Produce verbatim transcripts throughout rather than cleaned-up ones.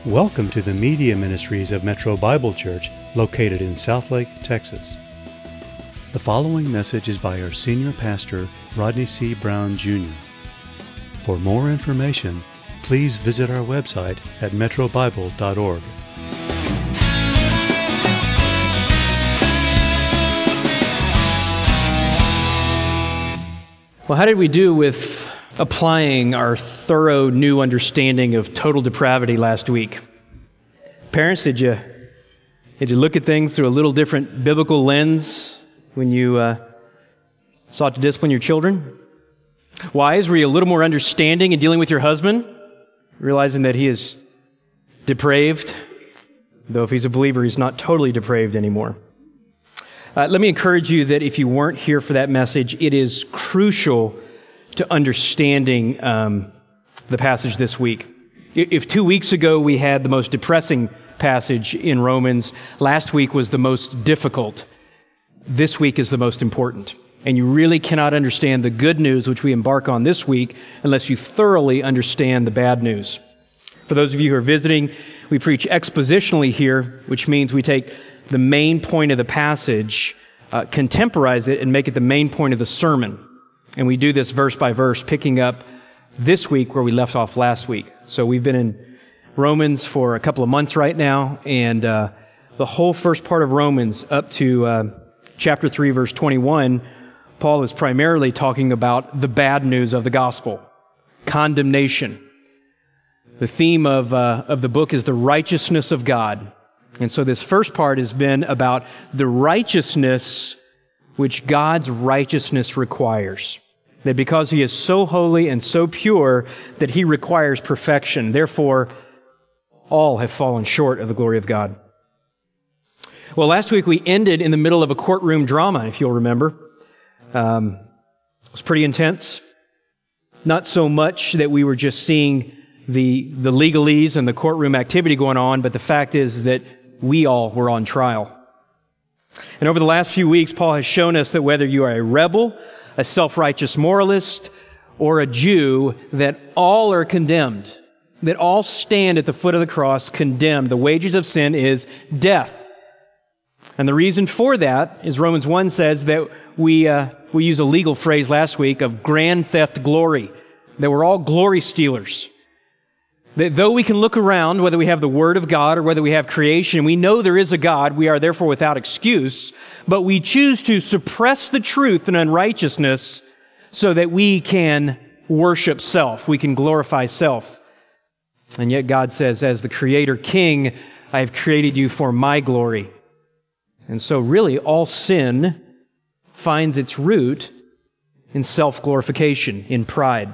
Welcome to the Media Ministries of Metro Bible Church, located in Southlake, Texas. The following message is by our senior pastor, Rodney C. Brown, Junior For more information, please visit our website at metro bible dot org. Well, how did we do with applying our thorough new understanding of total depravity last week? Parents, did you did you look at things through a little different biblical lens when you uh, sought to discipline your children? Wives, were you a little more understanding in dealing with your husband, realizing that he is depraved, though if he's a believer, he's not totally depraved anymore? Uh, let me encourage you that if you weren't here for that message, it is crucial to understanding um, the passage this week. If two weeks ago we had the most depressing passage in Romans, last week was the most difficult. This week is the most important. And you really cannot understand the good news which we embark on this week unless you thoroughly understand the bad news. For those of you who are visiting, we preach expositionally here, which means we take the main point of the passage, uh, contemporize it, and make it the main point of the sermon. And we do this verse by verse, picking up this week where we left off last week. So we've been in Romans for a couple of months right now, and uh, the whole first part of Romans up to uh, chapter three, verse twenty-one, Paul is primarily talking about the bad news of the gospel, condemnation. The theme of uh, of the book is the righteousness of God. And so this first part has been about the righteousness which God's righteousness requires. That because He is so holy and so pure that He requires perfection. Therefore, all have fallen short of the glory of God. Well, last week we ended in the middle of a courtroom drama, if you'll remember. Um, it was pretty intense. Not so much that we were just seeing the, the legalese and the courtroom activity going on, but the fact is that we all were on trial. And over the last few weeks, Paul has shown us that whether you are a rebel, a self-righteous moralist, or a Jew, that all are condemned, that all stand at the foot of the cross condemned. The wages of sin is death. And the reason for that is Romans one says that we uh, we used a legal phrase last week of grand theft glory, that we're all glory stealers. That though we can look around, whether we have the Word of God or whether we have creation, we know there is a God, we are therefore without excuse, but we choose to suppress the truth and unrighteousness so that we can worship self, we can glorify self. And yet God says, as the Creator King, I have created you for my glory. And so really all sin finds its root in self-glorification, in pride.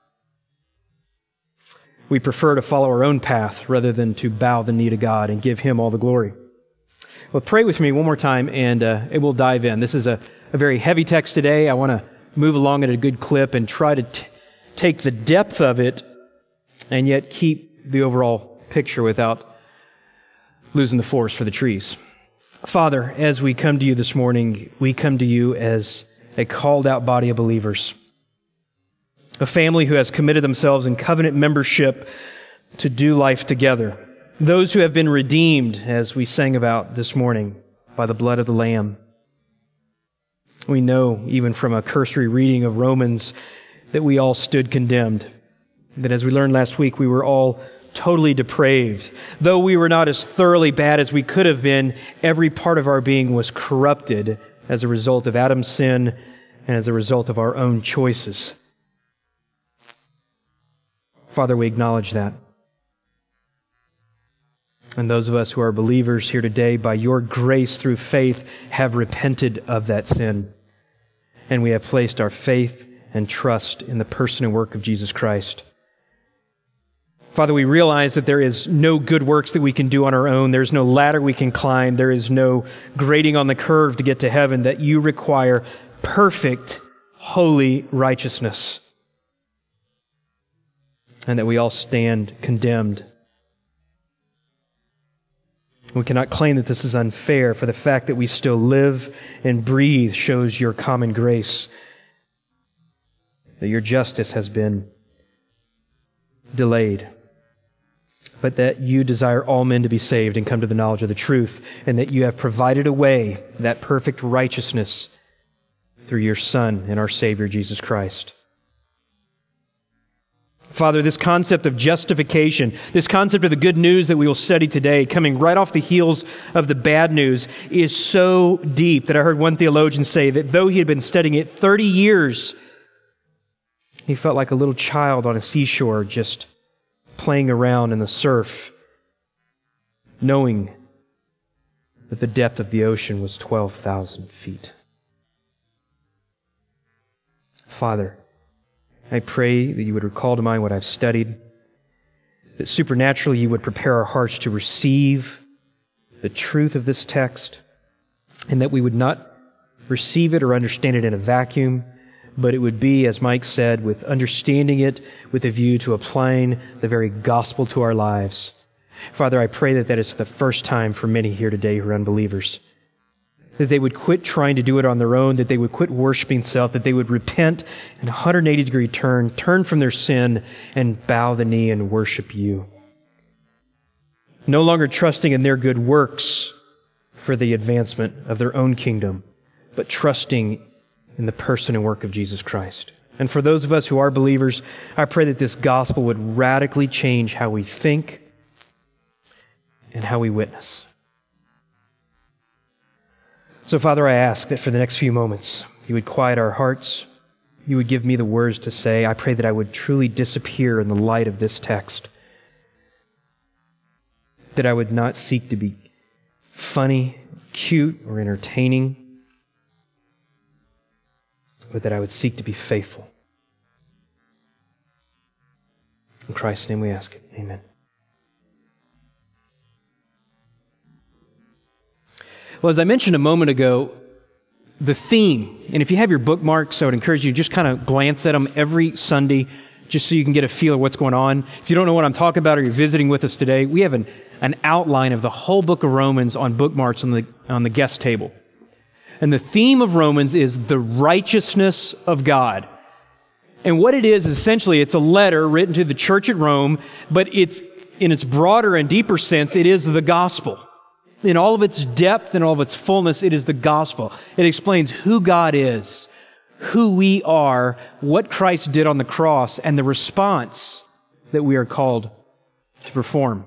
We prefer to follow our own path rather than to bow the knee to God and give Him all the glory. Well, pray with me one more time and uh, it will dive in. This is a, a very heavy text today. I want to move along at a good clip and try to t- take the depth of it and yet keep the overall picture without losing the forest for the trees. Father, as we come to you this morning, we come to you as a called out body of believers. A family who has committed themselves in covenant membership to do life together. Those who have been redeemed, as we sang about this morning, by the blood of the Lamb. We know, even from a cursory reading of Romans, that we all stood condemned. That as we learned last week, we were all totally depraved. Though we were not as thoroughly bad as we could have been, every part of our being was corrupted as a result of Adam's sin and as a result of our own choices. Father, we acknowledge that. And those of us who are believers here today, by your grace through faith, have repented of that sin. And we have placed our faith and trust in the person and work of Jesus Christ. Father, we realize that there is no good works that we can do on our own. There's no ladder we can climb. There is no grading on the curve to get to heaven, that you require perfect, holy righteousness. And that we all stand condemned. We cannot claim that this is unfair, for the fact that we still live and breathe shows your common grace, that your justice has been delayed. but that you desire all men to be saved and come to the knowledge of the truth, and that you have provided a way, that perfect righteousness, through your Son and our Savior, Jesus Christ. Father, this concept of justification, this concept of the good news that we will study today, coming right off the heels of the bad news, is so deep that I heard one theologian say that though he had been studying it thirty years, he felt like a little child on a seashore just playing around in the surf, knowing that the depth of the ocean was twelve thousand feet. Father, I pray that you would recall to mind what I've studied, that supernaturally you would prepare our hearts to receive the truth of this text, and that we would not receive it or understand it in a vacuum, but it would be, as Mike said, with understanding it with a view to applying the very gospel to our lives. Father, I pray that that is the first time for many here today who are unbelievers, that they would quit trying to do it on their own, that they would quit worshiping self, that they would repent in a one hundred eighty degree turn, turn from their sin, and bow the knee and worship you. No longer trusting in their good works for the advancement of their own kingdom, but trusting in the person and work of Jesus Christ. And for those of us who are believers, I pray that this gospel would radically change how we think and how we witness. So, Father, I ask that for the next few moments, you would quiet our hearts, you would give me the words to say. I pray that I would truly disappear in the light of this text, that I would not seek to be funny, cute, or entertaining, but that I would seek to be faithful. In Christ's name we ask it. Amen. Well, as I mentioned a moment ago, the theme, and if you have your bookmarks, I would encourage you to just kind of glance at them every Sunday just so you can get a feel of what's going on. If you don't know what I'm talking about or you're visiting with us today, we have an, an outline of the whole book of Romans on bookmarks on the, on the guest table. And the theme of Romans is the righteousness of God. And what it is, essentially, it's a letter written to the church at Rome, but it's, in its broader and deeper sense, it is the gospel. In all of its depth and all of its fullness, it is the gospel. It explains who God is, who we are, what Christ did on the cross, and the response that we are called to perform.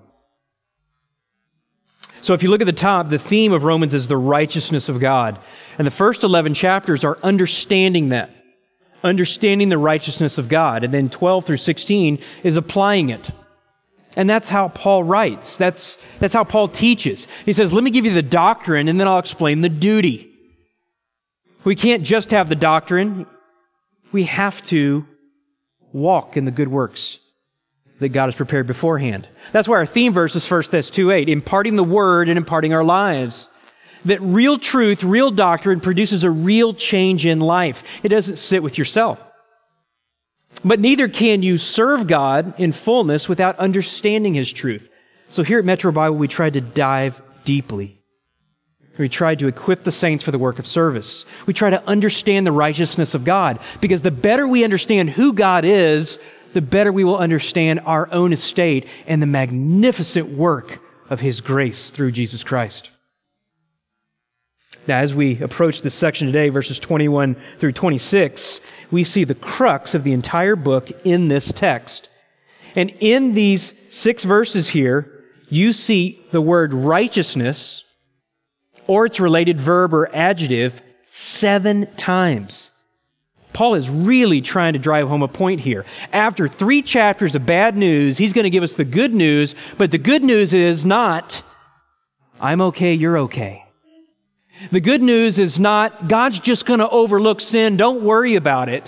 So if you look at the top, the theme of Romans is the righteousness of God. And the first eleven chapters are understanding that, understanding the righteousness of God. And then twelve through sixteen is applying it. And that's how Paul writes. That's, that's how Paul teaches. He says, let me give you the doctrine and then I'll explain the duty. We can't just have the doctrine. We have to walk in the good works that God has prepared beforehand. That's why our theme verse is First Thessalonians two eight, imparting the word and imparting our lives. That real truth, real doctrine produces a real change in life. It doesn't sit with yourself. But neither can you serve God in fullness without understanding His truth. So here at Metro Bible, we tried to dive deeply. We tried to equip the saints for the work of service. We try to understand the righteousness of God, because the better we understand who God is, the better we will understand our own estate and the magnificent work of His grace through Jesus Christ. Now, as we approach this section today, verses twenty-one through twenty-six, we see the crux of the entire book in this text. And in these six verses here, you see the word righteousness, or its related verb or adjective, seven times. Paul is really trying to drive home a point here. After three chapters of bad news, he's going to give us the good news, but the good news is not, I'm okay, you're okay. The good news is not, God's just going to overlook sin, don't worry about it.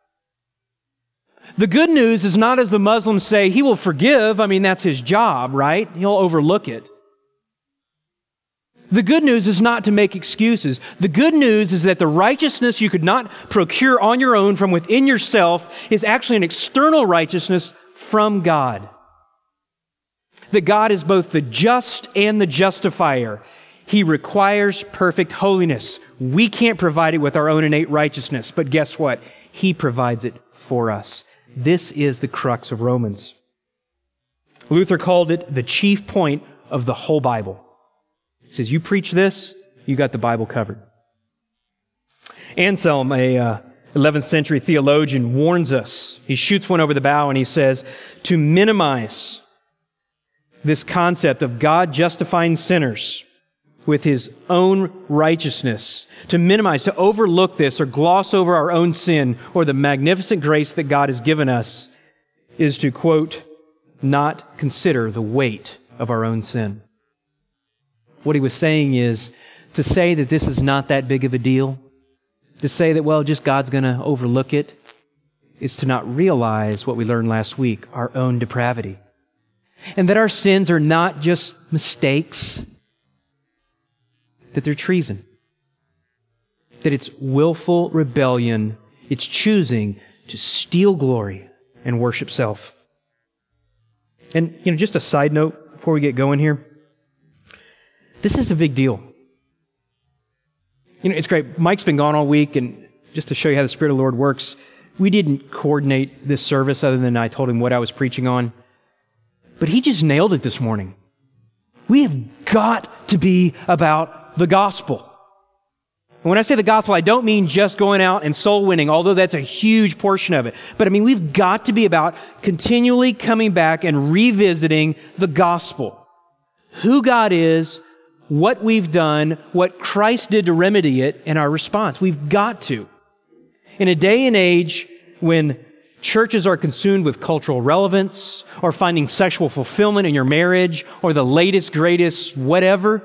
The good news is not, as the Muslims say, He will forgive. I mean, that's His job, right? He'll overlook it. The good news is not to make excuses. The good news is that the righteousness you could not procure on your own from within yourself is actually an external righteousness from God. That God is both the just and the justifier. He requires perfect holiness. We can't provide it with our own innate righteousness, but guess what? He provides it for us. This is the crux of Romans. Luther called it the chief point of the whole Bible. He says, you preach this, you got the Bible covered. Anselm, a uh, eleventh century theologian, warns us. He shoots one over the bow and he says, to minimize this concept of God justifying sinners with His own righteousness, to minimize, to overlook this or gloss over our own sin or the magnificent grace that God has given us, is to, quote, not consider the weight of our own sin. What he was saying is to say that this is not that big of a deal, to say that, well, just God's going to overlook it, is to not realize what we learned last week, our own depravity. And that our sins are not just mistakes, that they're treason. That it's willful rebellion. It's choosing to steal glory and worship self. And, you know, just a side note before we get going here. This is a big deal. You know, it's great. Mike's been gone all week, and just to show you how the Spirit of the Lord works, we didn't coordinate this service other than I told him what I was preaching on. But he just nailed it this morning. We have got to be about the gospel. And when I say the gospel, I don't mean just going out and soul winning, although that's a huge portion of it. But I mean, we've got to be about continually coming back and revisiting the gospel. Who God is, what we've done, what Christ did to remedy it, and our response. We've got to. In a day and age when churches are consumed with cultural relevance or finding sexual fulfillment in your marriage or the latest, greatest, whatever,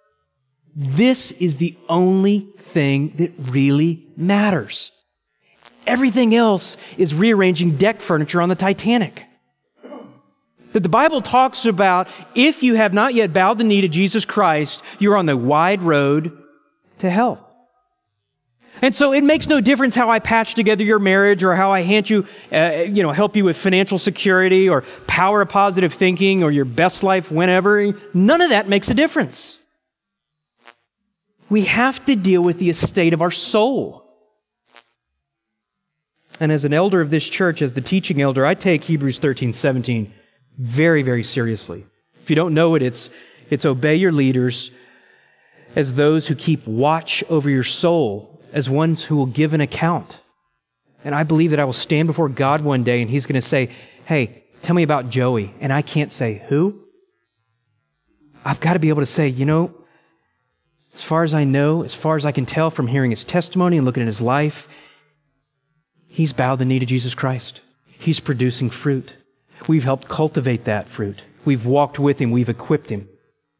this is the only thing that really matters. Everything else is rearranging deck furniture on the Titanic. That the Bible talks about, if you have not yet bowed the knee to Jesus Christ, you're on the wide road to hell. And so it makes no difference how I patch together your marriage or how I hand you, uh, you know, help you with financial security or power of positive thinking or your best life whenever. None of that makes a difference. We have to deal with the estate of our soul. And as an elder of this church, as the teaching elder, I take Hebrews thirteen seventeen very, very seriously. If you don't know it, it's, it's obey your leaders as those who keep watch over your soul, as ones who will give an account. And I believe that I will stand before God one day and He's going to say, hey, tell me about Joey. And I can't say, who? I've got to be able to say, you know, as far as I know, as far as I can tell from hearing his testimony and looking at his life, he's bowed the knee to Jesus Christ. He's producing fruit. We've helped cultivate that fruit. We've walked with him. We've equipped him.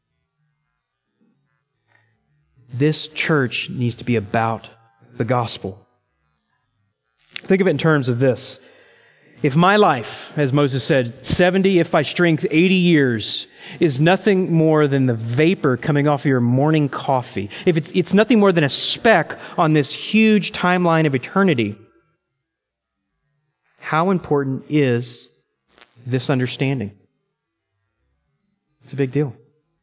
This church needs to be about the gospel. Think of it in terms of this. If my life, as Moses said, seventy, if by strength eighty years, is nothing more than the vapor coming off of your morning coffee, if it's, it's nothing more than a speck on this huge timeline of eternity, how important is this understanding? It's a big deal.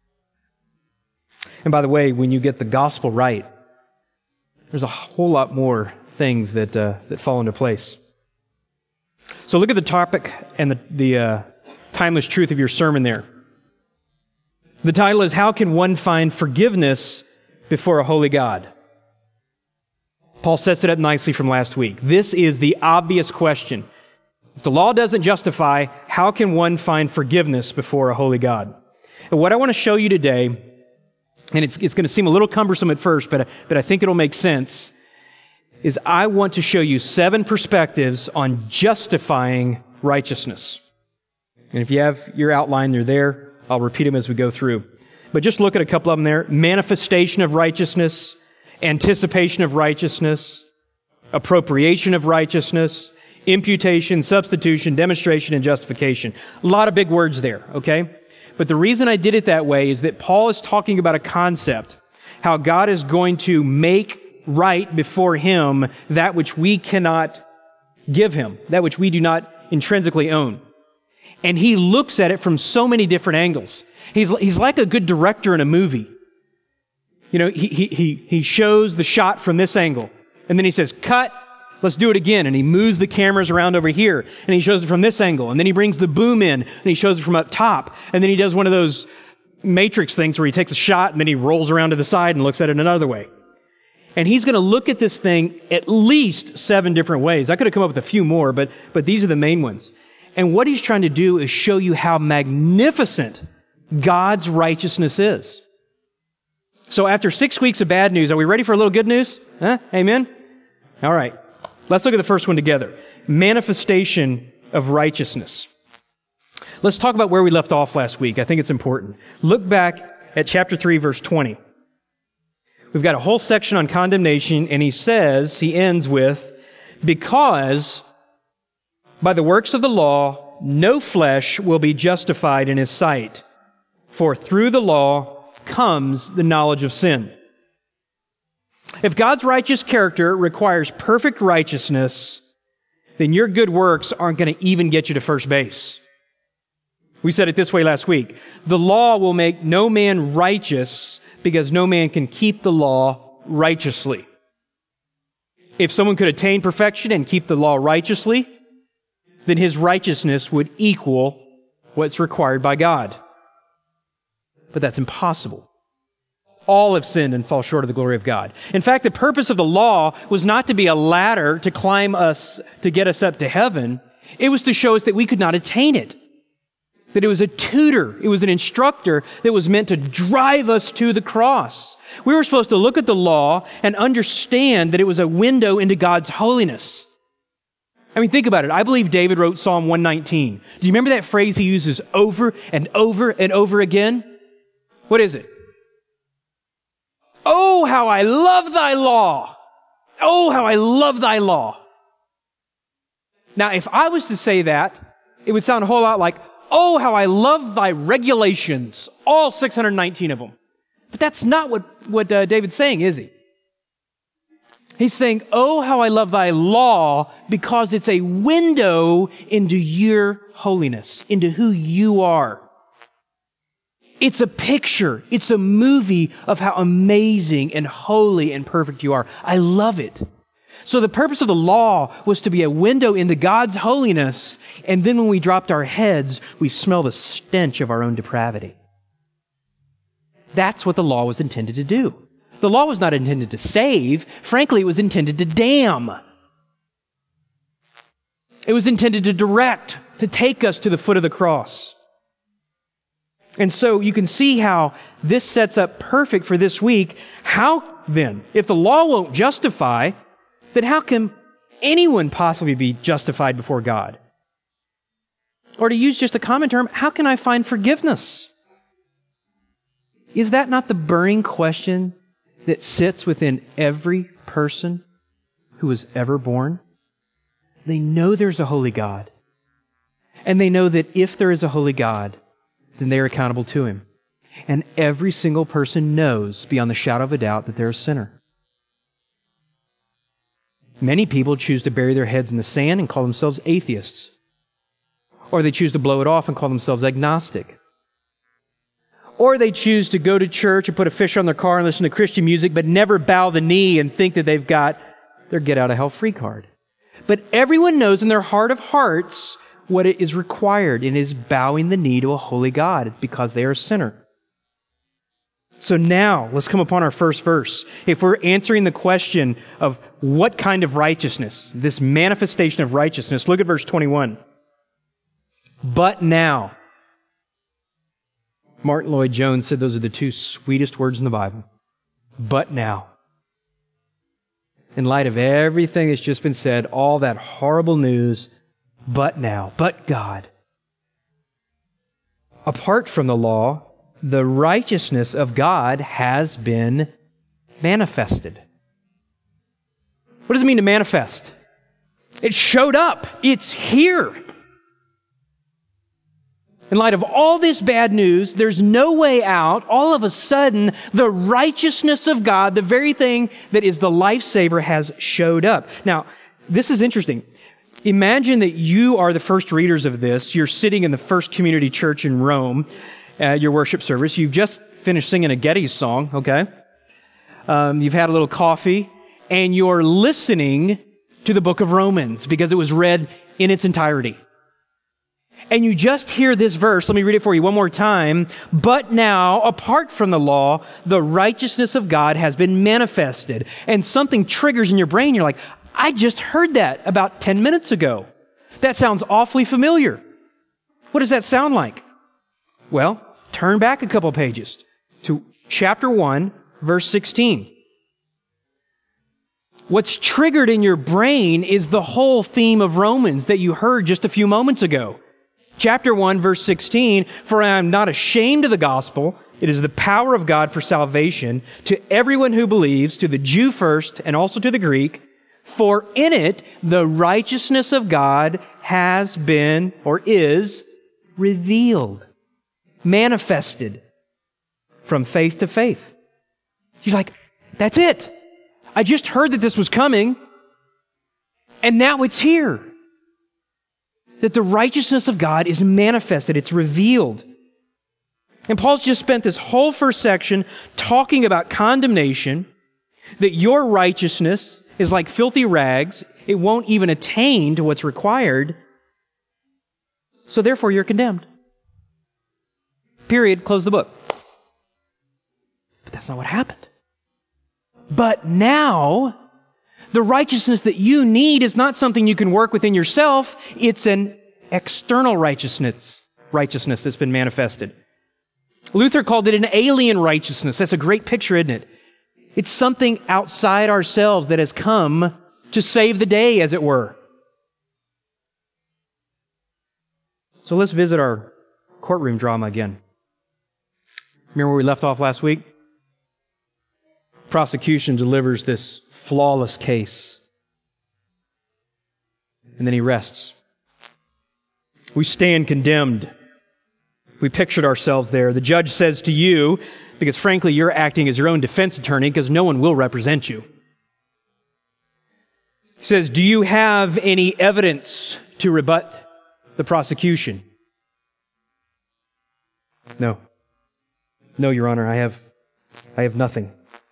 And by the way, when you get the gospel right, there's a whole lot more things that uh, that fall into place. So look at the topic and the, the uh, timeless truth of your sermon there. The title is, How Can One Find Forgiveness Before a Holy God? Paul sets it up nicely from last week. This is the obvious question. If the law doesn't justify, how can one find forgiveness before a holy God? And what I want to show you today, and it's, it's going to seem a little cumbersome at first, but, but I think it'll make sense, is I want to show you seven perspectives on justifying righteousness. And if you have your outline, they're there. I'll repeat them as we go through. But just look at a couple of them there. Manifestation of righteousness, anticipation of righteousness, appropriation of righteousness, imputation, substitution, demonstration, and justification. A lot of big words there, okay? But the reason I did it that way is that Paul is talking about a concept, how God is going to make right before Him that which we cannot give Him, that which we do not intrinsically own. And He looks at it from so many different angles. He's, he's like a good director in a movie. You know, he, he, he shows the shot from this angle, and then he says, cut, Let's do it again. And he moves the cameras around over here, and he shows it from this angle. And then he brings the boom in, and he shows it from up top. And then he does one of those Matrix things where he takes a shot, and then he rolls around to the side and looks at it another way. And he's going to look at this thing at least seven different ways. I could have come up with a few more, but, but these are the main ones. And what he's trying to do is show you how magnificent God's righteousness is. So after six weeks of bad news, are we ready for a little good news? Huh? Amen? All right. Let's look at the first one together. Manifestation of righteousness. Let's talk about where we left off last week. I think it's important. Look back at chapter three, verse twenty. We've got a whole section on condemnation, and he says, he ends with, because by the works of the law, no flesh will be justified in his sight, for through the law comes the knowledge of sin. If God's righteous character requires perfect righteousness, then your good works aren't going to even get you to first base. We said it this way last week. The law will make no man righteous because no man can keep the law righteously. If someone could attain perfection and keep the law righteously, then his righteousness would equal what's required by God. But that's impossible. All have sinned and fall short of the glory of God. In fact, the purpose of the law was not to be a ladder to climb us, to get us up to heaven. It was to show us that we could not attain it. That it was a tutor, it was an instructor that was meant to drive us to the cross. We were supposed to look at the law and understand that it was a window into God's holiness. I mean, think about it. I believe David wrote Psalm one nineteen. Do you remember that phrase he uses over and over and over again? What is it? Oh, how I love thy law. Oh, how I love thy law. Now, if I was to say that, it would sound a whole lot like, oh, how I love thy regulations, all six hundred nineteen of them. But that's not what, what uh, David's saying, is he? He's saying, oh, how I love thy law, because it's a window into your holiness, into who you are. It's a picture, it's a movie of how amazing and holy and perfect you are. I love it. So the purpose of the law was to be a window into God's holiness, and then when we dropped our heads, we smell the stench of our own depravity. That's what the law was intended to do. The law was not intended to save. Frankly, it was intended to damn. It was intended to direct, to take us to the foot of the cross. And so you can see how this sets up perfect for this week. How then, if the law won't justify, then how can anyone possibly be justified before God? Or to use just a common term, how can I find forgiveness? Is that not the burning question that sits within every person who was ever born? They know there's a holy God. And they know that if there is a holy God, then they are accountable to Him. And every single person knows beyond the shadow of a doubt that they're a sinner. Many people choose to bury their heads in the sand and call themselves atheists. Or they choose to blow it off and call themselves agnostic. Or they choose to go to church and put a fish on their car and listen to Christian music, but never bow the knee and think that they've got their get-out-of-hell-free card. But everyone knows in their heart of hearts what it is required, and is bowing the knee to a holy God because they are a sinner. So now, let's come upon our first verse. If we're answering the question of what kind of righteousness, this manifestation of righteousness, look at verse twenty-one. But now. Martin Lloyd-Jones said those are the two sweetest words in the Bible. But now. In light of everything that's just been said, all that horrible news, but now, but God. Apart from the law, the righteousness of God has been manifested. What does it mean to manifest? It showed up. It's here. In light of all this bad news, there's no way out. All of a sudden, the righteousness of God, the very thing that is the lifesaver, has showed up. Now, this is interesting. Imagine that you are the first readers of this. You're sitting in the First Community Church in Rome at your worship service. You've just finished singing a Getty's song, okay? Um, you've had a little coffee, and you're listening to the book of Romans because it was read in its entirety. And you just hear this verse. Let me read it for you one more time. But now, apart from the law, the righteousness of God has been manifested. And something triggers in your brain. You're like, I just heard that about ten minutes ago. That sounds awfully familiar. What does that sound like? Well, turn back a couple pages to chapter one, verse sixteen. What's triggered in your brain is the whole theme of Romans that you heard just a few moments ago. Chapter one, verse sixteen, for I am not ashamed of the gospel. It is the power of God for salvation to everyone who believes, to the Jew first and also to the Greek. For in it, the righteousness of God has been or is revealed, manifested from faith to faith. You're like, that's it. I just heard that this was coming, and now it's here. That the righteousness of God is manifested. It's revealed. And Paul's just spent this whole first section talking about condemnation, that your righteousness is like filthy rags. It won't even attain to what's required. So therefore, you're condemned. Period. Close the book. But that's not what happened. But now, the righteousness that you need is not something you can work within yourself. It's an external righteousness, righteousness that's been manifested. Luther called it an alien righteousness. That's a great picture, isn't it? It's something outside ourselves that has come to save the day, as it were. So let's visit our courtroom drama again. Remember where we left off last week? Prosecution delivers this flawless case. And then he rests. We stand condemned. We pictured ourselves there. The judge says to you, because frankly, you're acting as your own defense attorney because no one will represent you. He says, do you have any evidence to rebut the prosecution? No. No, Your Honor, I have, I have nothing.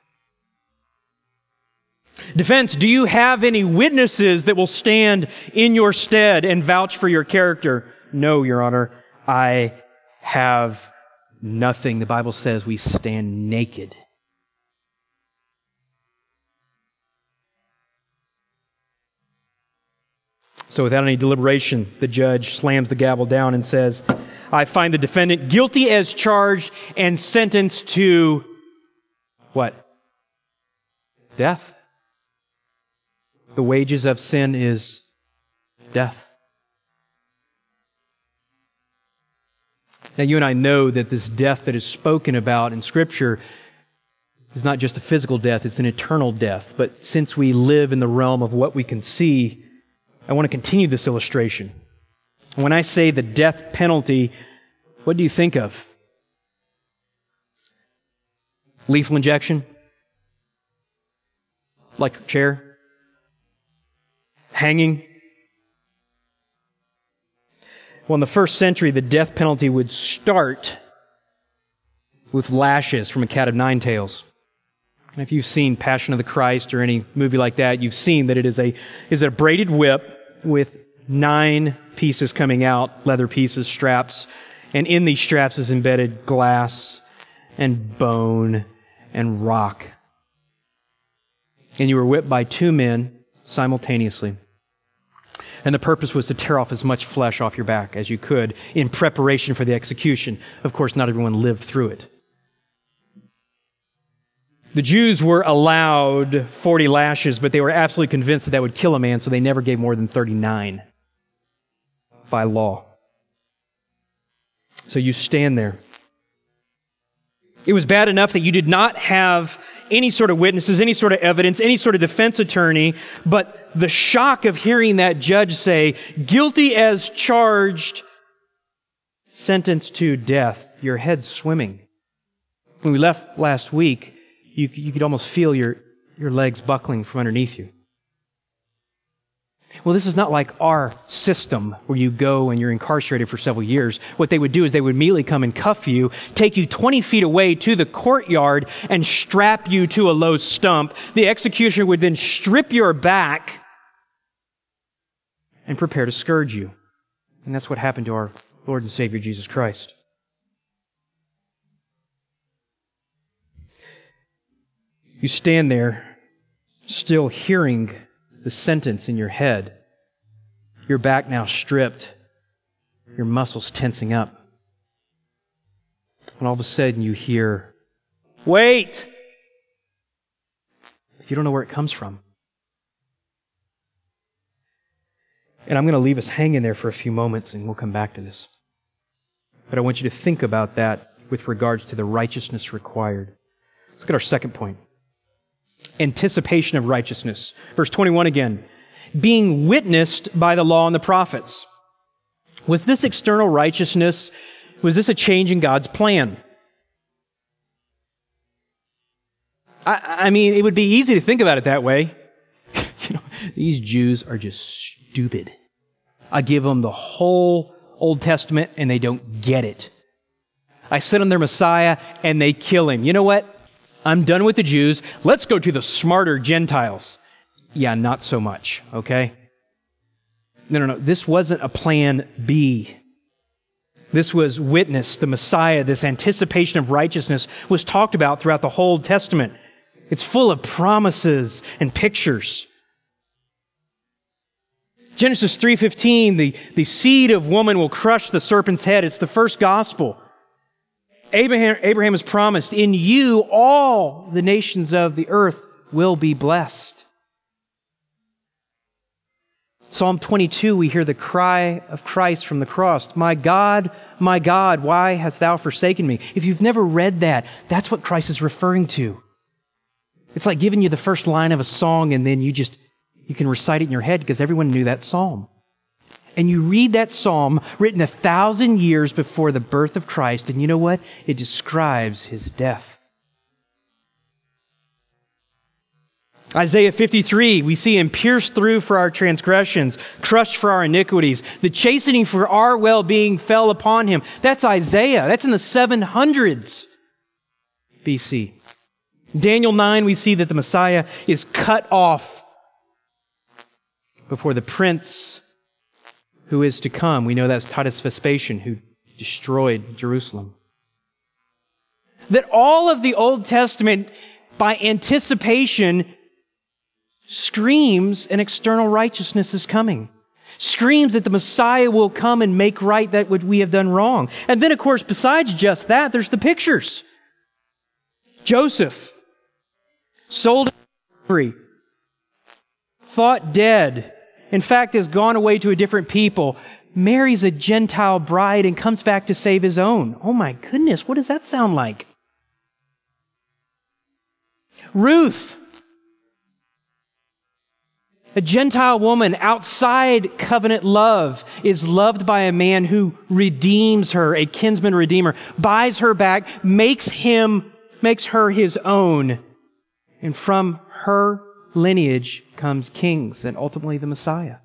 Defense, do you have any witnesses that will stand in your stead and vouch for your character? No, Your Honor, I have nothing. The Bible says we stand naked. So without any deliberation, the judge slams the gavel down and says, I find the defendant guilty as charged and sentenced to what? Death. The wages of sin is death. Now, you and I know that this death that is spoken about in Scripture is not just a physical death, it's an eternal death. But since we live in the realm of what we can see, I want to continue this illustration. When I say the death penalty, what do you think of? Lethal injection? Electric chair? Hanging? Well, in the first century, the death penalty would start with lashes from a cat of nine tails. And if you've seen Passion of the Christ or any movie like that, you've seen that it is a is a braided whip with nine pieces coming out, leather pieces, straps. And in these straps is embedded glass and bone and rock. And you were whipped by two men simultaneously. And the purpose was to tear off as much flesh off your back as you could in preparation for the execution. Of course, not everyone lived through it. The Jews were allowed forty lashes, but they were absolutely convinced that that would kill a man, so they never gave more than thirty-nine by law. So you stand there. It was bad enough that you did not have any sort of witnesses, any sort of evidence, any sort of defense attorney, but the shock of hearing that judge say, guilty as charged, sentenced to death, your head's swimming. When we left last week, you, you could almost feel your, your legs buckling from underneath you. Well, this is not like our system where you go and you're incarcerated for several years. What they would do is they would immediately come and cuff you, take you twenty feet away to the courtyard and strap you to a low stump. The executioner would then strip your back and prepare to scourge you. And that's what happened to our Lord and Savior Jesus Christ. You stand there, still hearing the sentence in your head. Your back now stripped, your muscles tensing up. And all of a sudden you hear, "Wait!" If you don't know where it comes from. And I'm going to leave us hanging there for a few moments and we'll come back to this. But I want you to think about that with regards to the righteousness required. Let's look at our second point. Anticipation of righteousness. Verse twenty-one again. Being witnessed by the law and the prophets. Was this external righteousness, was this a change in God's plan? I, I mean, it would be easy to think about it that way. You know, these Jews are just stupid. I give them the whole Old Testament and they don't get it. I send them their Messiah and they kill him. You know what? I'm done with the Jews. Let's go to the smarter Gentiles. Yeah, not so much, okay? No, no, no. This wasn't a plan B. This was witness, the Messiah, this anticipation of righteousness was talked about throughout the whole Testament. It's full of promises and pictures. Genesis three fifteen, the, the seed of woman will crush the serpent's head. It's the first gospel. Abraham, Abraham has promised, in you all the nations of the earth will be blessed. Psalm twenty-two, we hear the cry of Christ from the cross. My God, my God, why hast thou forsaken me? If you've never read that, that's what Christ is referring to. It's like giving you the first line of a song and then you just, you can recite it in your head because everyone knew that psalm. And you read that psalm written a thousand years before the birth of Christ, and you know what? It describes his death. Isaiah fifty-three, we see him pierced through for our transgressions, crushed for our iniquities. The chastening for our well-being fell upon him. That's Isaiah. That's in the seven hundreds B C. Daniel nine, we see that the Messiah is cut off before the prince who is to come. We know that's Titus Vespasian, who destroyed Jerusalem. That all of the Old Testament, by anticipation, screams an external righteousness is coming. Screams that the Messiah will come and make right that which we have done wrong. And then, of course, besides just that, there's the pictures. Joseph, sold free, thought dead, in fact, has gone away to a different people, marries a Gentile bride and comes back to save his own. Oh my goodness, what does that sound like? Ruth, a Gentile woman outside covenant love, is loved by a man who redeems her, a kinsman redeemer, buys her back, makes him, makes her his own. And from her lineage comes kings and ultimately the Messiah.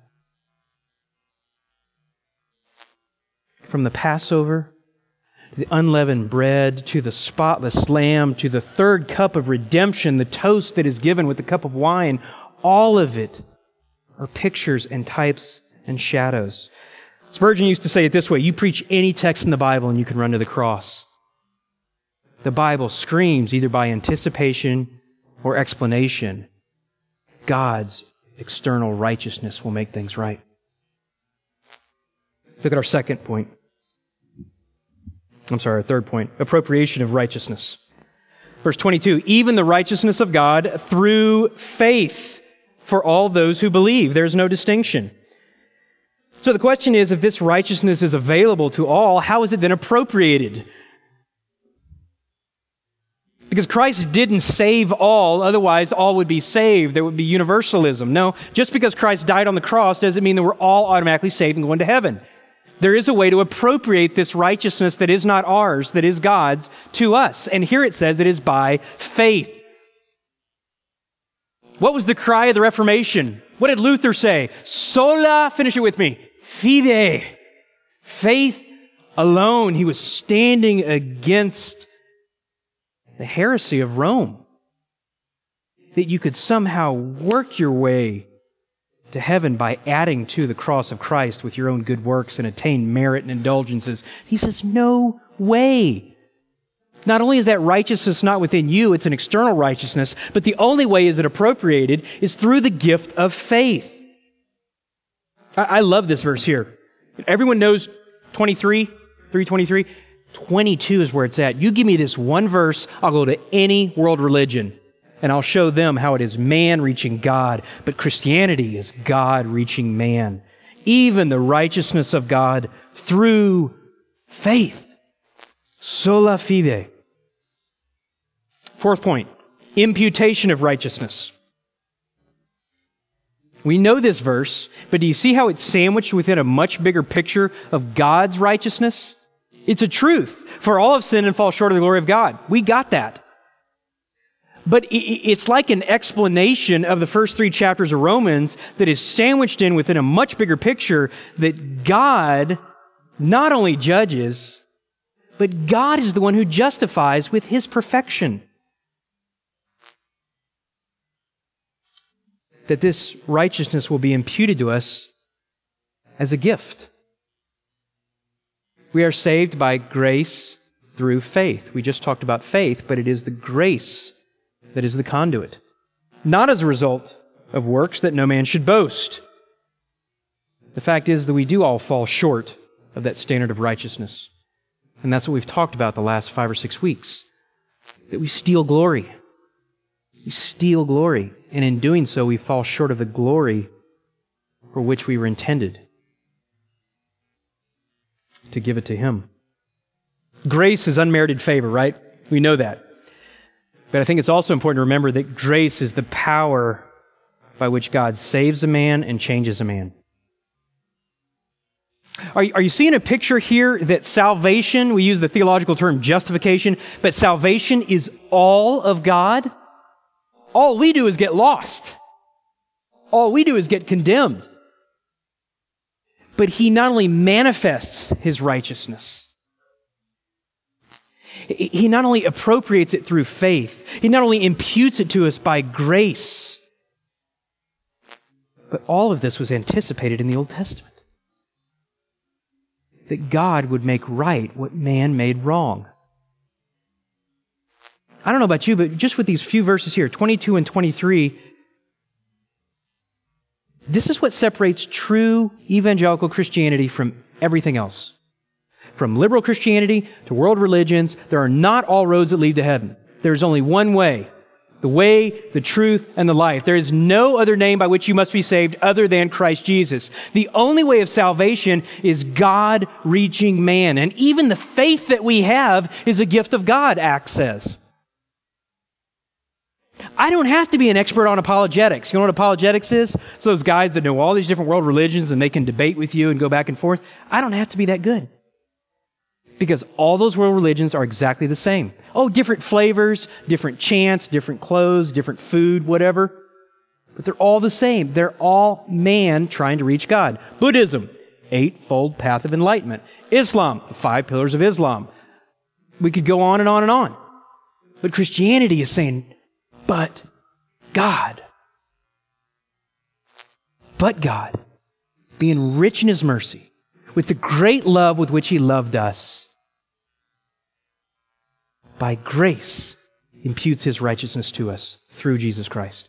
From the Passover, the unleavened bread, to the spotless lamb, to the third cup of redemption, the toast that is given with the cup of wine, all of it are pictures and types and shadows. Spurgeon used to say it this way: you preach any text in the Bible and you can run to the cross. The Bible screams, either by anticipation or explanation, God's external righteousness will make things right. Look at our second point. I'm sorry, our third point. Appropriation of righteousness. Verse twenty-two, even the righteousness of God through faith for all those who believe. There's no distinction. So the question is, if this righteousness is available to all, how is it then appropriated? Because Christ didn't save all, otherwise all would be saved. There would be universalism. No, just because Christ died on the cross doesn't mean that we're all automatically saved and going to heaven. There is a way to appropriate this righteousness that is not ours, that is God's, to us. And here it says it is by faith. What was the cry of the Reformation? What did Luther say? Sola, finish it with me, fide. Faith alone. He was standing against the heresy of Rome, that you could somehow work your way to heaven by adding to the cross of Christ with your own good works and attain merit and indulgences. He says, no way. Not only is that righteousness not within you, it's an external righteousness, but the only way is it appropriated is through the gift of faith. I, I love this verse here. Everyone knows twenty-three, three twenty-three. twenty-two is where it's at. You give me this one verse, I'll go to any world religion, and I'll show them how it is man reaching God. But Christianity is God reaching man. Even the righteousness of God through faith. Sola fide. Fourth point, imputation of righteousness. We know this verse, but do you see how it's sandwiched within a much bigger picture of God's righteousness? It's a truth. For all have sinned and fall short of the glory of God. We got that. But it's like an explanation of the first three chapters of Romans that is sandwiched in within a much bigger picture that God not only judges, but God is the one who justifies with His perfection. That this righteousness will be imputed to us as a gift. We are saved by grace through faith. We just talked about faith, but it is the grace that is the conduit. Not as a result of works that no man should boast. The fact is that we do all fall short of that standard of righteousness. And that's what we've talked about the last five or six weeks. That we steal glory. We steal glory. And in doing so, we fall short of the glory for which we were intended to give it to Him. Grace is unmerited favor, right? We know that. But I think it's also important to remember that grace is the power by which God saves a man and changes a man. Are, are you seeing a picture here that salvation, we use the theological term justification, but salvation is all of God? All we do is get lost. All we do is get condemned. But He not only manifests His righteousness, He not only appropriates it through faith, He not only imputes it to us by grace, but all of this was anticipated in the Old Testament. That God would make right what man made wrong. I don't know about you, but just with these few verses here, twenty-two and twenty-three, this is what separates true evangelical Christianity from everything else. From liberal Christianity to world religions, there are not all roads that lead to heaven. There's only one way. The way, the truth, and the life. There is no other name by which you must be saved other than Christ Jesus. The only way of salvation is God reaching man. And even the faith that we have is a gift of God, Acts says. I don't have to be an expert on apologetics. You know what apologetics is? It's those guys that know all these different world religions and they can debate with you and go back and forth. I don't have to be that good. Because all those world religions are exactly the same. Oh, different flavors, different chants, different clothes, different food, whatever. But they're all the same. They're all man trying to reach God. Buddhism, eightfold path of enlightenment. Islam, the five pillars of Islam. We could go on and on and on. But Christianity is saying, but God. But God, being rich in His mercy, with the great love with which He loved us, by grace, imputes His righteousness to us through Jesus Christ.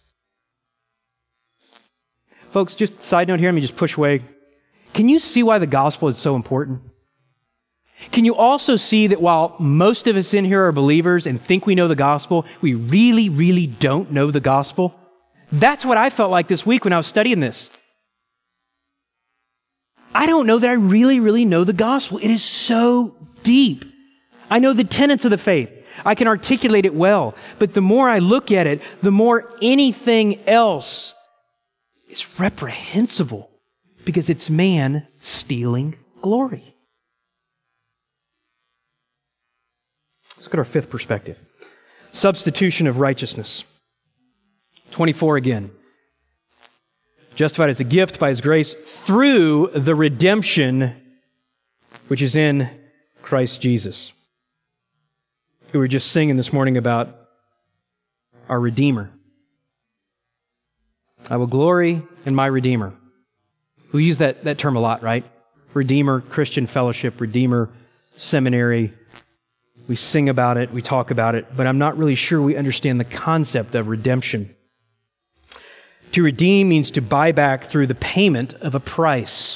Folks, just side note here, let me just push away. Can you see why the gospel is so important? Can you also see that while most of us in here are believers and think we know the gospel, we really, really don't know the gospel? That's what I felt like this week when I was studying this. I don't know that I really, really know the gospel. It is so deep. I know the tenets of the faith. I can articulate it well. But the more I look at it, the more anything else is reprehensible because it's man stealing glory. Let's look at our fifth perspective. Substitution of righteousness. twenty-four again. Justified as a gift by His grace through the redemption which is in Christ Jesus. We were just singing this morning about our Redeemer. I will glory in my Redeemer. We use that, that term a lot, right? Redeemer Christian Fellowship, Redeemer Seminary. We sing about it, we talk about it, but I'm not really sure we understand the concept of redemption. To redeem means to buy back through the payment of a price.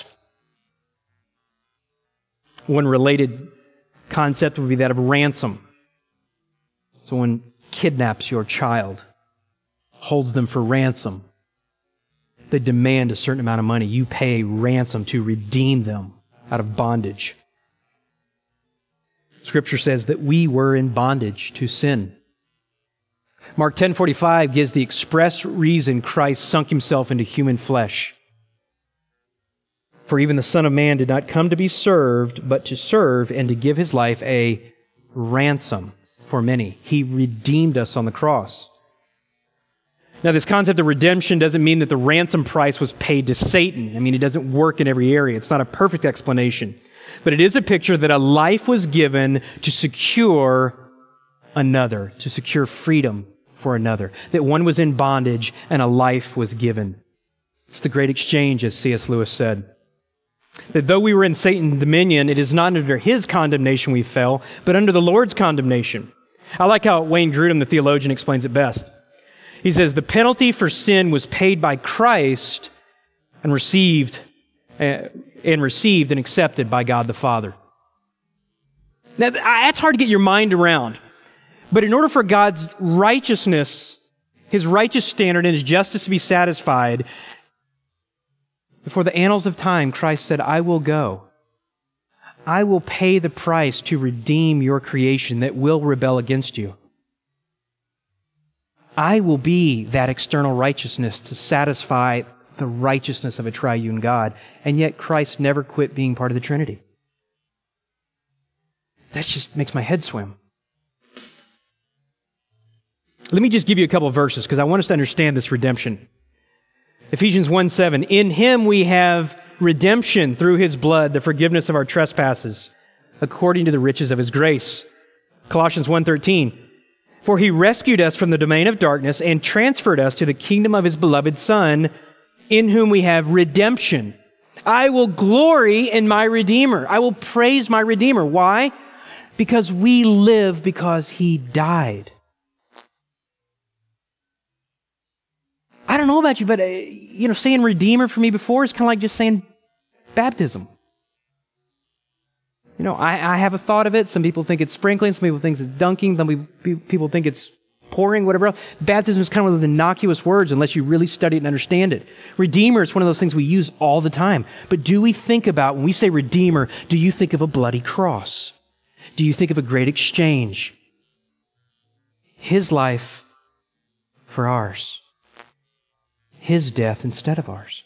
One related concept would be that of ransom. Someone kidnaps your child, holds them for ransom. They demand a certain amount of money. You pay a ransom to redeem them out of bondage. Scripture says that we were in bondage to sin. Mark ten forty-five gives the express reason Christ sunk himself into human flesh. For even the Son of Man did not come to be served, but to serve and to give his life a ransom for many. He redeemed us on the cross. Now, this concept of redemption doesn't mean that the ransom price was paid to Satan. I mean, it doesn't work in every area. It's not a perfect explanation. But it is a picture that a life was given to secure another, to secure freedom for another. That one was in bondage and a life was given. It's the great exchange, as C S Lewis said. That though we were in Satan's dominion, it is not under his condemnation we fell, but under the Lord's condemnation. I like how Wayne Grudem, the theologian, explains it best. He says, the penalty for sin was paid by Christ and received uh, and received and accepted by God the Father. Now, that's hard to get your mind around. But in order for God's righteousness, his righteous standard and his justice to be satisfied, before the annals of time, Christ said, I will go. I will pay the price to redeem your creation that will rebel against you. I will be that external righteousness to satisfy the righteousness of a triune God. And yet Christ never quit being part of the Trinity. That just makes my head swim. Let me just give you a couple of verses because I want us to understand this redemption. Ephesians one seven, in him we have redemption through his blood, the forgiveness of our trespasses, according to the riches of his grace. Colossians one thirteen, for he rescued us from the domain of darkness and transferred us to the kingdom of his beloved Son, in whom we have redemption. I will glory in my Redeemer. I will praise my Redeemer. Why? Because we live because he died. I don't know about you, but, uh, you know, saying Redeemer for me before is kind of like just saying baptism. You know, I, I have a thought of it. Some people think it's sprinkling. Some people think it's dunking. Some people think it's pouring, whatever else. Baptism is kind of one of those innocuous words unless you really study it and understand it. Redeemer is one of those things we use all the time. But do we think about, when we say Redeemer, do you think of a bloody cross? Do you think of a great exchange? His life for ours. His death instead of ours.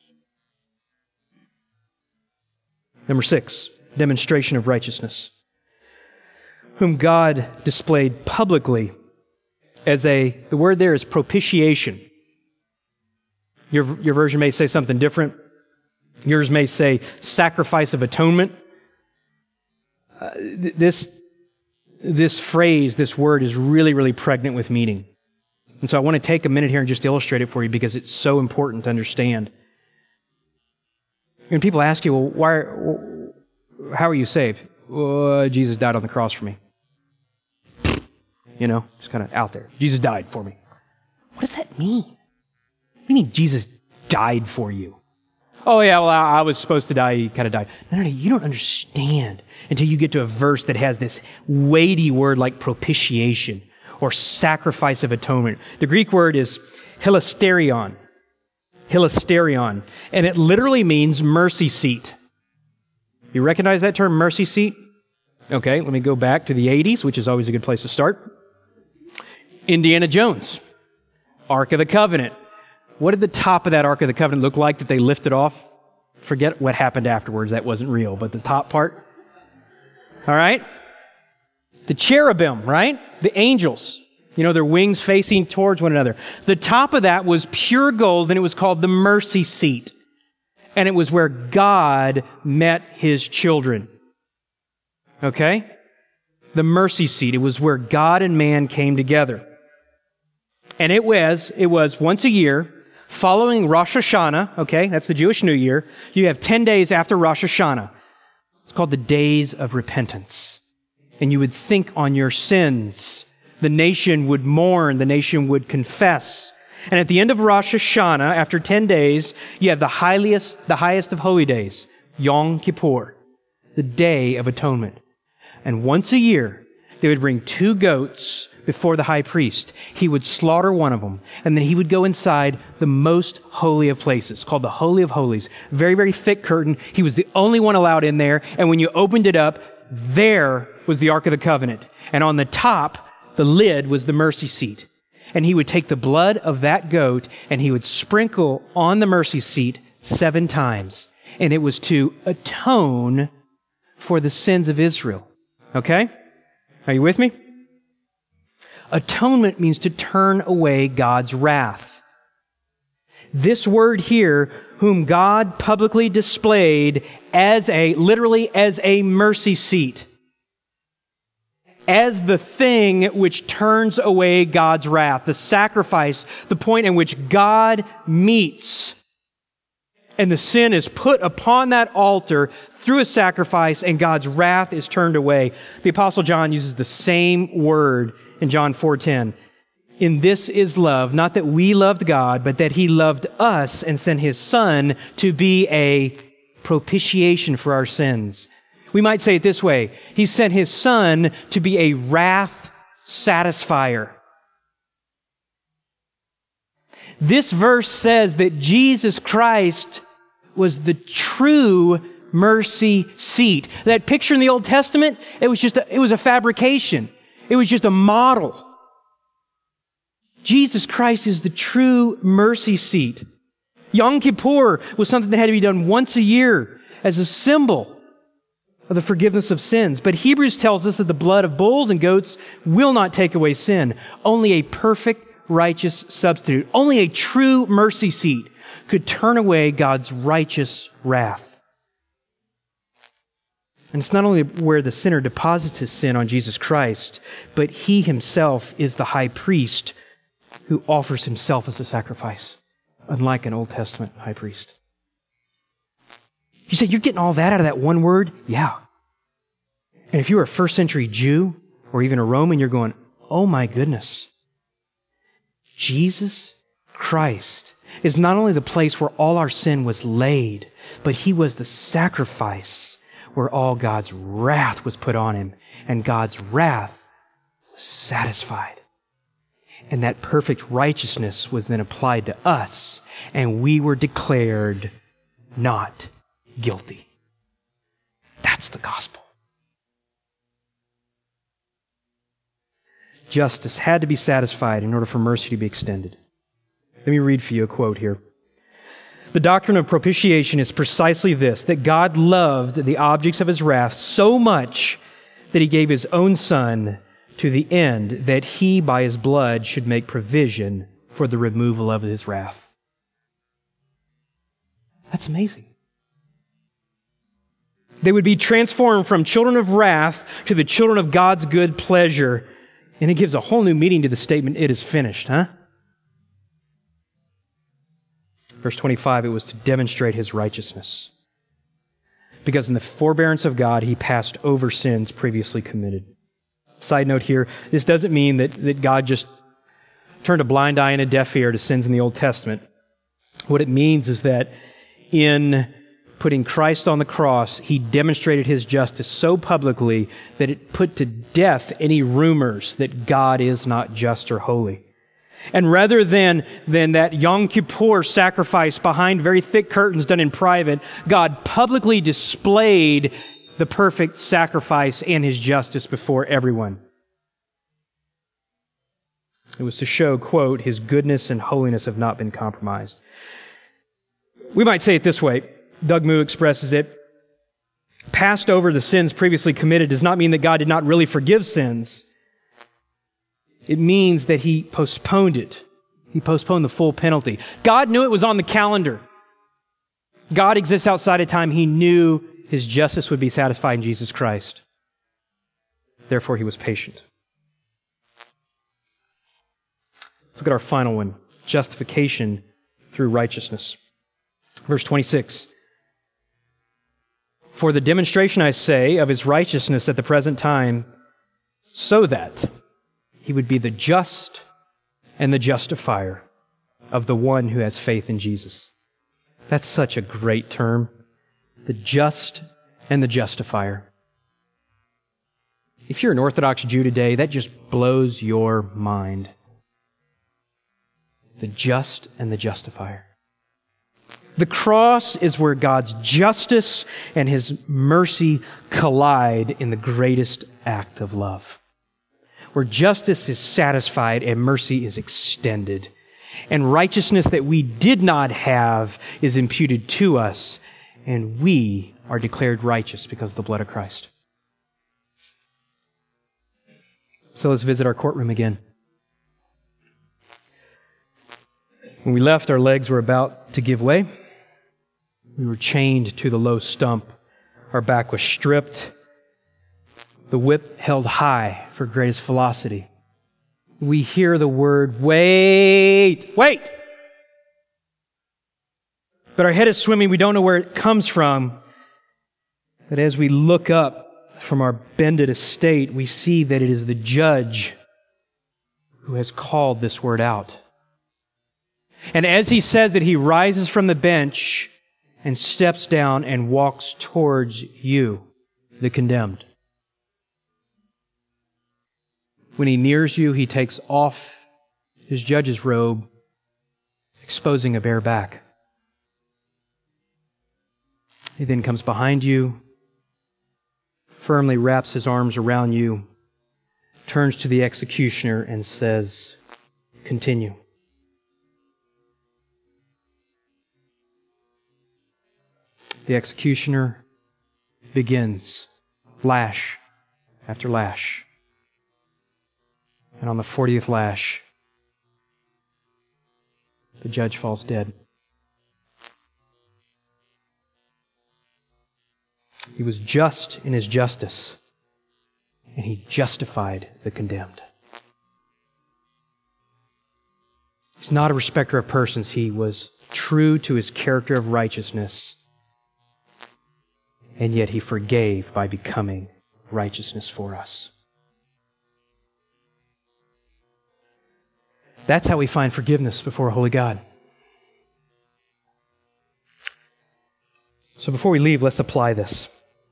Number six, demonstration of righteousness. Whom God displayed publicly as a, the word there is propitiation. Your, your version may say something different. Yours may say sacrifice of atonement. Uh, th- this, this phrase, this word is really, really pregnant with meaning. And so I want to take a minute here and just illustrate it for you because it's so important to understand. When people ask you, well, why, how are you saved? Well, Jesus died on the cross for me. You know, just kind of out there. Jesus died for me. What does that mean? What do you mean Jesus died for you? Oh yeah, well, I, I was supposed to die. He kind of died. No, no, no, you don't understand until you get to a verse that has this weighty word like propitiation or sacrifice of atonement. The Greek word is hilasterion. Hilasterion. And it literally means mercy seat. You recognize that term, mercy seat? Okay, let me go back to the eighties, which is always a good place to start. Indiana Jones, Ark of the Covenant. What did the top of that Ark of the Covenant look like that they lifted off? Forget what happened afterwards. That wasn't real. But the top part? All right? The cherubim, right? The angels. You know, their wings facing towards one another. The top of that was pure gold, and it was called the mercy seat. And it was where God met his children. Okay? The mercy seat. It was where God and man came together. And it was, it was once a year, Following Rosh Hashanah, okay, that's the Jewish New Year, you have ten days after Rosh Hashanah. It's called the Days of Repentance. And you would think on your sins. The nation would mourn. The nation would confess. And at the end of Rosh Hashanah, after ten days, you have the highest, the highest of holy days, Yom Kippur, the Day of Atonement. And once a year, they would bring two goats before the high priest. He would slaughter one of them, and then he would go inside the most holy of places, called the Holy of Holies. Very, very thick curtain. He was the only one allowed in there, and when you opened it up, there was the Ark of the Covenant. And on the top, the lid was the mercy seat. And he would take the blood of that goat, and he would sprinkle on the mercy seat seven times. And it was to atone for the sins of Israel. Okay? Are you with me? Atonement means to turn away God's wrath. This word here, whom God publicly displayed as a, literally as a mercy seat, as the thing which turns away God's wrath, the sacrifice, the point in which God meets, and the sin is put upon that altar through a sacrifice, and God's wrath is turned away. The Apostle John uses the same word in John four ten. In this is love, not that we loved God, but that He loved us and sent His Son to be a propitiation for our sins. We might say it this way. He sent His Son to be a wrath satisfier. This verse says that Jesus Christ was the true mercy seat. That picture in the Old Testament, it was just a, it was a fabrication. It was just a model. Jesus Christ is the true mercy seat. Yom Kippur was something that had to be done once a year as a symbol of the forgiveness of sins. But Hebrews tells us that the blood of bulls and goats will not take away sin. Only a perfect, righteous substitute, only a true mercy seat could turn away God's righteous wrath. And it's not only where the sinner deposits his sin on Jesus Christ, but He Himself is the high priest who offers Himself as a sacrifice, unlike an Old Testament high priest. You say, you're getting all that out of that one word? Yeah. And if you were a first century Jew or even a Roman, you're going, oh my goodness. Jesus Christ is not only the place where all our sin was laid, but He was the sacrifice where all God's wrath was put on Him, and God's wrath was satisfied. And that perfect righteousness was then applied to us, and we were declared not guilty. That's the gospel. Justice had to be satisfied in order for mercy to be extended. Let me read for you a quote here. The doctrine of propitiation is precisely this, that God loved the objects of His wrath so much that He gave His own Son to the end that He, by His blood, should make provision for the removal of His wrath. That's amazing. They would be transformed from children of wrath to the children of God's good pleasure. And it gives a whole new meaning to the statement, it is finished, huh? Verse twenty-five, it was to demonstrate His righteousness. Because in the forbearance of God, He passed over sins previously committed. Side note here, this doesn't mean that, that God just turned a blind eye and a deaf ear to sins in the Old Testament. What it means is that in putting Christ on the cross, He demonstrated His justice so publicly that it put to death any rumors that God is not just or holy. And rather than, than that Yom Kippur sacrifice behind very thick curtains done in private, God publicly displayed the perfect sacrifice and His justice before everyone. It was to show, quote, His goodness and holiness have not been compromised. We might say it this way. Doug Moo expresses it. Passed over the sins previously committed does not mean that God did not really forgive sins. It means that He postponed it. He postponed the full penalty. God knew it was on the calendar. God exists outside of time. He knew His justice would be satisfied in Jesus Christ. Therefore, He was patient. Let's look at our final one. Justification through through righteousness. Verse twenty-six. For the demonstration, I say, of his righteousness at the present time, so that he would be the just and the justifier of the one who has faith in Jesus. That's such a great term. The just and the justifier. If you're an Orthodox Jew today, that just blows your mind. The just and the justifier. The cross is where God's justice and His mercy collide in the greatest act of love. Where justice is satisfied and mercy is extended. And righteousness that we did not have is imputed to us, and we are declared righteous because of the blood of Christ. So let's visit our courtroom again. When we left, our legs were about to give way. We were chained to the low stump. Our back was stripped. The whip held high for greatest velocity. We hear the word, wait, wait! But our head is swimming. We don't know where it comes from. But as we look up from our bended estate, we see that it is the judge who has called this word out. And as he says it, he rises from the bench and steps down and walks towards you, the condemned. When he nears you, he takes off his judge's robe, exposing a bare back. He then comes behind you, firmly wraps his arms around you, turns to the executioner and says, continue. The executioner begins lash after lash. And on the fortieth lash, the judge falls dead. He was just in his justice, and he justified the condemned. He's not a respecter of persons. He was true to his character of righteousness, and yet he forgave by becoming righteousness for us. That's how we find forgiveness before a holy God. So before we leave, let's apply this.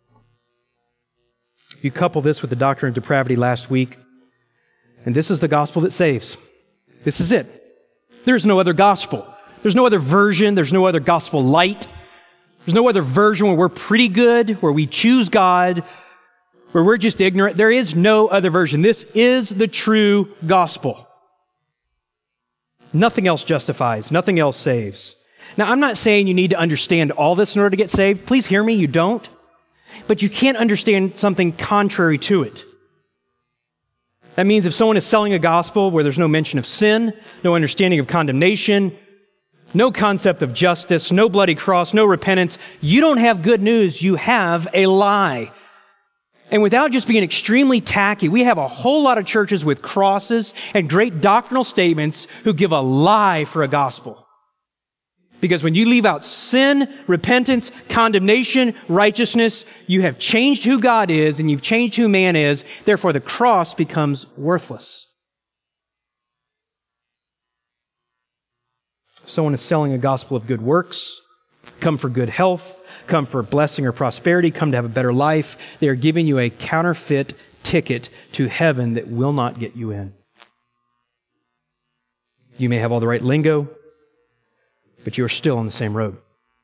You couple this with the doctrine of depravity last week, and this is the gospel that saves. This is it. There's no other gospel. There's no other version. There's no other gospel light. There's no other version where we're pretty good, where we choose God, where we're just ignorant. There is no other version. This is the true gospel. Nothing else justifies. Nothing else saves. Now, I'm not saying you need to understand all this in order to get saved. Please hear me, you don't. But you can't understand something contrary to it. That means if someone is selling a gospel where there's no mention of sin, no understanding of condemnation, no concept of justice, no bloody cross, no repentance, you don't have good news, you have a lie. And without just being extremely tacky, we have a whole lot of churches with crosses and great doctrinal statements who give a lie for a gospel. Because when you leave out sin, repentance, condemnation, righteousness, you have changed who God is and you've changed who man is. Therefore, the cross becomes worthless. If someone is selling a gospel of good works, come for good health, come for blessing or prosperity, come to have a better life, they are giving you a counterfeit ticket to heaven that will not get you in. You may have all the right lingo, but you are still on the same road.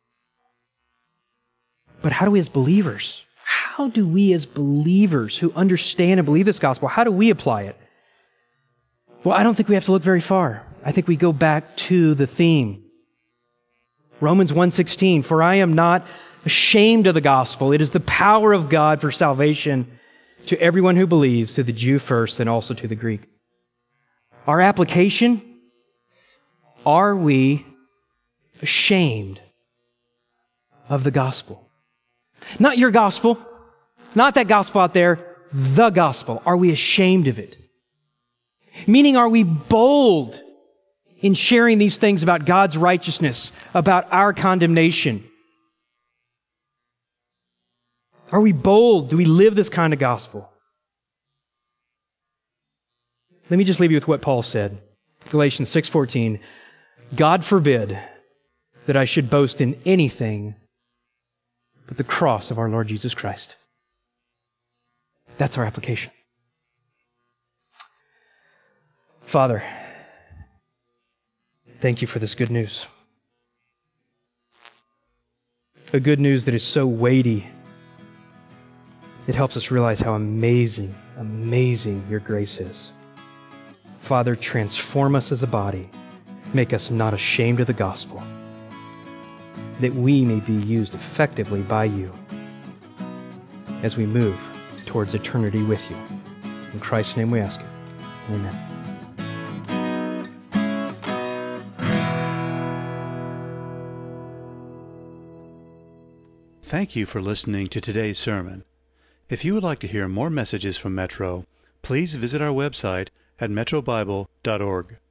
But how do we as believers, how do we as believers who understand and believe this gospel, how do we apply it? Well, I don't think we have to look very far. I think we go back to the theme. Romans one sixteen, for I am not ashamed of the gospel. It is the power of God for salvation to everyone who believes, to the Jew first and also to the Greek. Our application, are we ashamed of the gospel? Not your gospel, not that gospel out there, the gospel. Are we ashamed of it? Meaning, are we bold in sharing these things about God's righteousness, about our condemnation? Are we bold? Do we live this kind of gospel? Let me just leave you with what Paul said. Galatians six fourteen, God forbid that I should boast in anything but the cross of our Lord Jesus Christ. That's our application. Father, thank you for this good news. A good news that is so weighty. It helps us realize how amazing, amazing your grace is. Father, transform us as a body. Make us not ashamed of the gospel, that we may be used effectively by you as we move towards eternity with you. In Christ's name we ask it. Amen. Thank you for listening to today's sermon. If you would like to hear more messages from Metro, please visit our website at metro bible dot org.